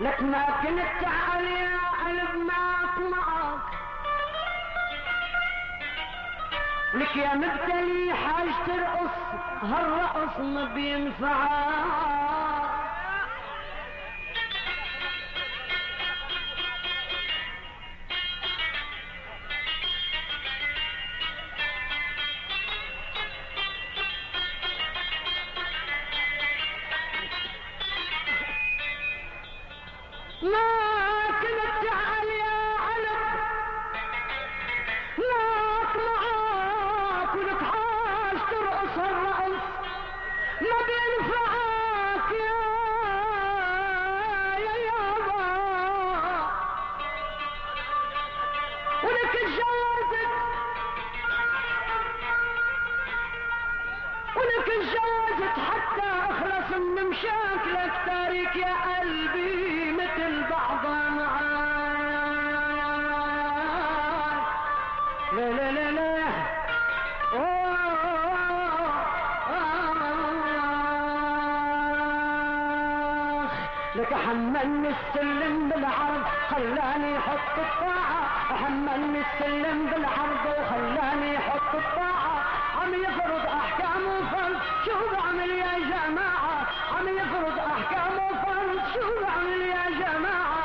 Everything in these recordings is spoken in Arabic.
لك ما كنت تعال يا قلب ما اطمعك، لك يا مبتلي حاج ترقص هالرقص ما بينفعك. ما كنت تعال يا علم ما اطمعك، ولك حاج ترقص الرقص ما بينفعك يا يابا، ولك اتجوزت ولك اتجوزت حتى اخلص من مشاكلك، تاريك يا قلبي مثل بعضها معاك. لا لا لا لا لك حملني السلم بالعرض خلاني حط الطاعة، حملني السلم بالعرض وخلاني حط الطاعة، عم يفرض احكام وفرض شو بعمل يا جماعة، عم يفرض احكام وفرض شو بعمل يا جماعة.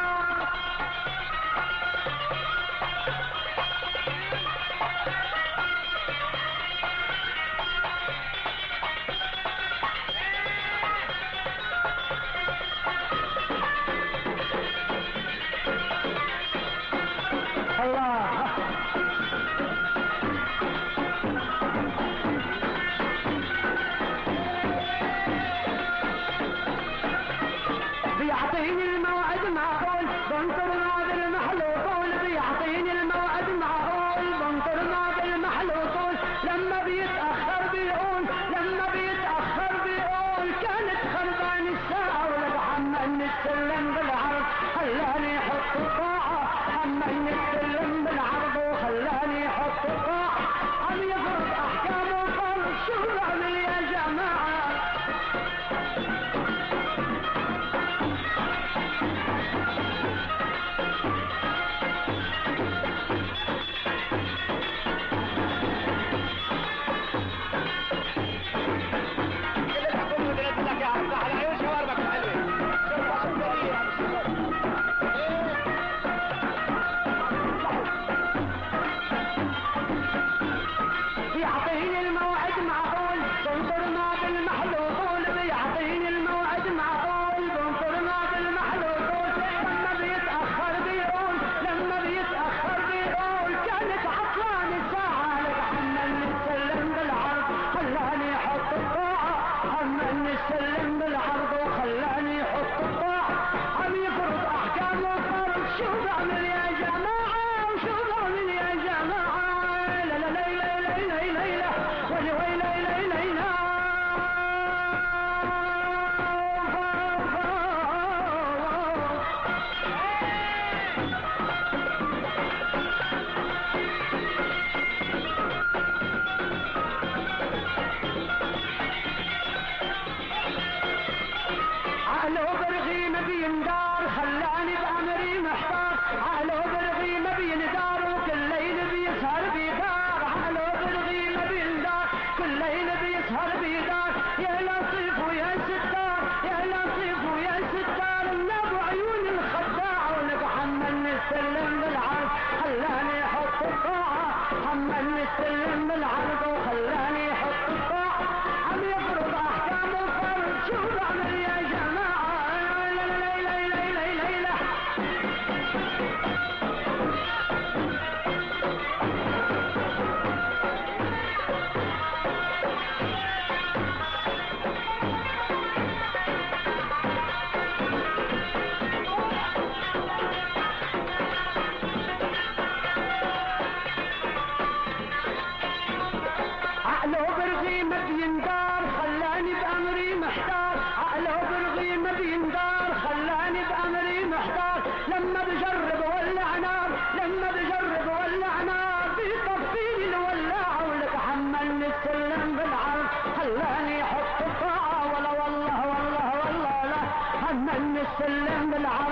الله بيعطيني الموعد معقول بنطرنا بالمحلوطول، بيعطيني الموعد معقول بنطرنا بالمحلوطول، لما بيتأخر بيقول لما بيتأخر بيقول كانت خربان الساعة، ولك حملني السلم بالعرض خلاني حط الطاعة، حملني السلم بالعرض وخلاني حط الطاعة، عم يفرض احكام وفرض شو بعمل يا جماعة. بيعطيني الموعد معقول بنطرنا بالمحلوطول، بيعطيني الموعد معقول بنطرنا بالمحلوطول، لما بيتأخر بيقول لما بيتأخر بيقول كانت عطلان الساعة، لك حملني السلم بالعرض خلاني حط الطاعة، حملني السلم بالعرض وخلاني حط الطاعة، عم يفرض احكام وفرض شو بعمل يا جماعة وشو بعمل يا جماعة. لا لا لا ويلي ويلي ليلى ليلى عقله برغي ما بيندار خلاني بأمري محتار، عقله برغي ما بيندار وكل ليل بيسهر بيدار، عقله برغي ما بيندار كل ليل بيسهر بيدار، يا لطيف ويا ستار يا لطيف ويا ستار من ابو عيون الخداع، ولك حملني السلم بالعرض خلاني حط الطاعة، حملني السلم بالعرض وخلاني حط الطاعة، عم يفرض احكام وفرض شو بعمل يا جماعة. لا لا لا لا لا لا عقله برغي ما بيندار خلاني بأمري محتار، عقله برغي ما بيندار خلاني بأمري محتار، لما بجرب ولع نار لما بجرب ولع نار بيطفيني الولاعة، ولك حملني السلم بالعرض خلاني حط الطاعة، ولا والله والله والله لا حملني السلم بالعالم